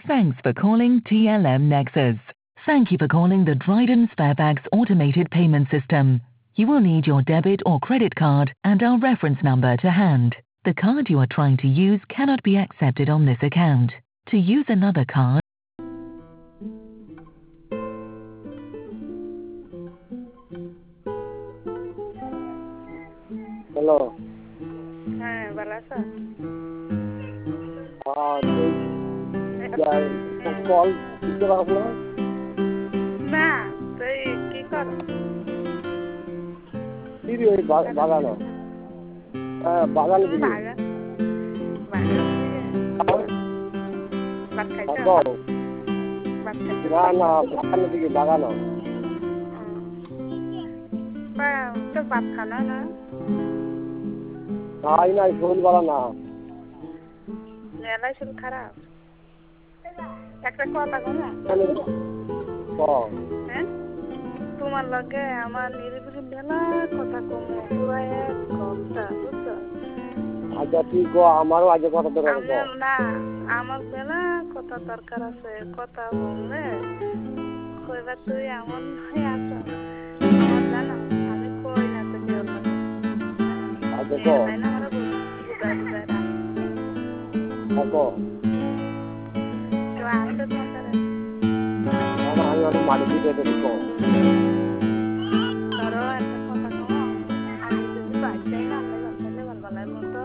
Thanks for calling TLM Nexus. Thank you for calling the Dryden Sparebags automated payment system. You will need your debit or credit card and our reference number to hand. The card you are trying to use cannot be accepted on this account. To use another card, hello. হ্যাঁ, ভালো আছো? Call দিতে পারবো না। না, তুই কি করো? দিদি ওই বাগানো, হ্যাঁ বাগানে দিদি। বাগান ভাত খাইছো? ভাত খাইছো? না না বাগানের দিকে বাগানো। তো ভাত খানা না? নাই নাই শরীর ভালো না। মেলায় শরীর খারাপ? একটা কথা কও না? হ্যাঁ, তোমার লগে আমার নিরিবিলি মেলা কথা কম পুরো 1 ঘন্টা, বুঝছো? আচ্ছা ঠিক গো, আমারও আজ কথা দরকার আছে। না, আমার মেলা কথা দরকার আছে। কথা বললে কইবা তুই এমন হয়ে আছো, আমার জানো আমি কই না তো কেউ না। আচ্ছা গো তাই না, আমরা বুঝাই বুঝাই রাখ। গো তো আসতে তোমাদের আমি অনেক মাটি দিতে দেখো। ধরো একটা কথা কও, আমি যদি বাচ্চাই না আমি বাচ্চালে ভালবালার মতো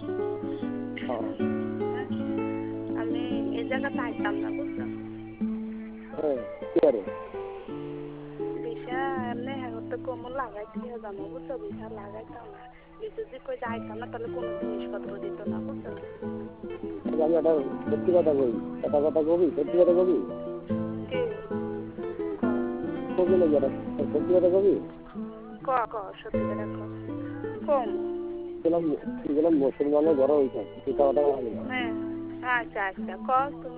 আমি এই জায়গাতে আইতাম না, বুঝছো? কি আরে বিশা এমনি হয়তো কোমর লাগাইতে যাবো, বুঝছো? বিশা লাগাইতাম না। বিশা যদি কই যাইতাম না তাহলে কোনো জিনিসপত্র দিত না, বুঝছো? আমি একটা সত্যি কথা কই, কথা কবি, সত্যি কথা কবি কি কবি না, যেটা সত্যি কথা কবি সত্যি করে কম এগুলো মুসলমানের ঘর হইছে, সেটা কথা বলি না। হ্যাঁ, আচ্ছা আচ্ছা তুমি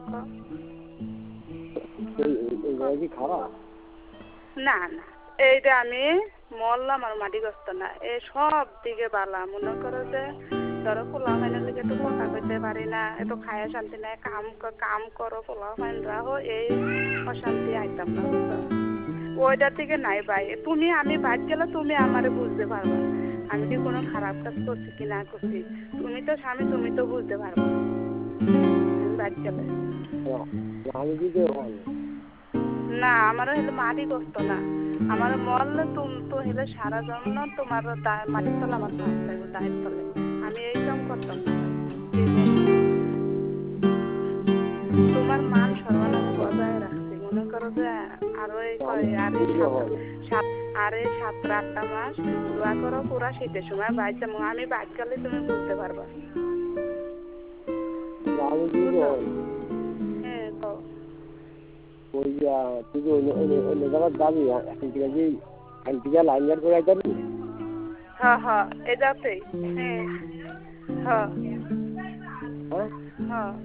কি খারাপ না না, এইটা আমি মরলাম আর মাটি গস্ত না, এ সব দিকে বালা। মনে করো যে ধরো পোলা ফাইনের লিগে একটু কথা কইতে পারি না, একটু খায়া শান্তি নাই, কাম করো পোলা ফাইন রাহো, এই অশান্তি আইতাম না, বুঝছো? ওইটার থেকে নাই ভাই, তুমি আমি বাদ গেলে তুমি আমারে বুঝতে পারবা আমি কি কোনো খারাপ কাজ করছি কি না করছি। তুমি তো স্বামী, তুমি তো বুঝতে পারবা আমি বাদ গেলে। আমি দিতে না, আমারও হলে মাটি কষ্ট না, আমার মরলে তুমি তো হলে সারা জন্ম তোমার মাটির তলে আমার থাকতে হবে, দায়ের তলে। আমি এই কাম করতাম না। তোমার মান সম্মান আমি বজায় রাখছি। মনে করো যে আরো আরে 7-8টা মাস দোয়া করো, পুরা শীতের সময় বাইর যাবো, আমি বাইর গেলে তুমি বুঝতে পারবা। হ্যাঁ কও। ওই তুই অন্য জায়গায় যাবি, এখন ঠিক আছে আন্টিকা লাইন গার্ড করে যাবি। হ্যাঁ, এ যাতেই। হ্যাঁ।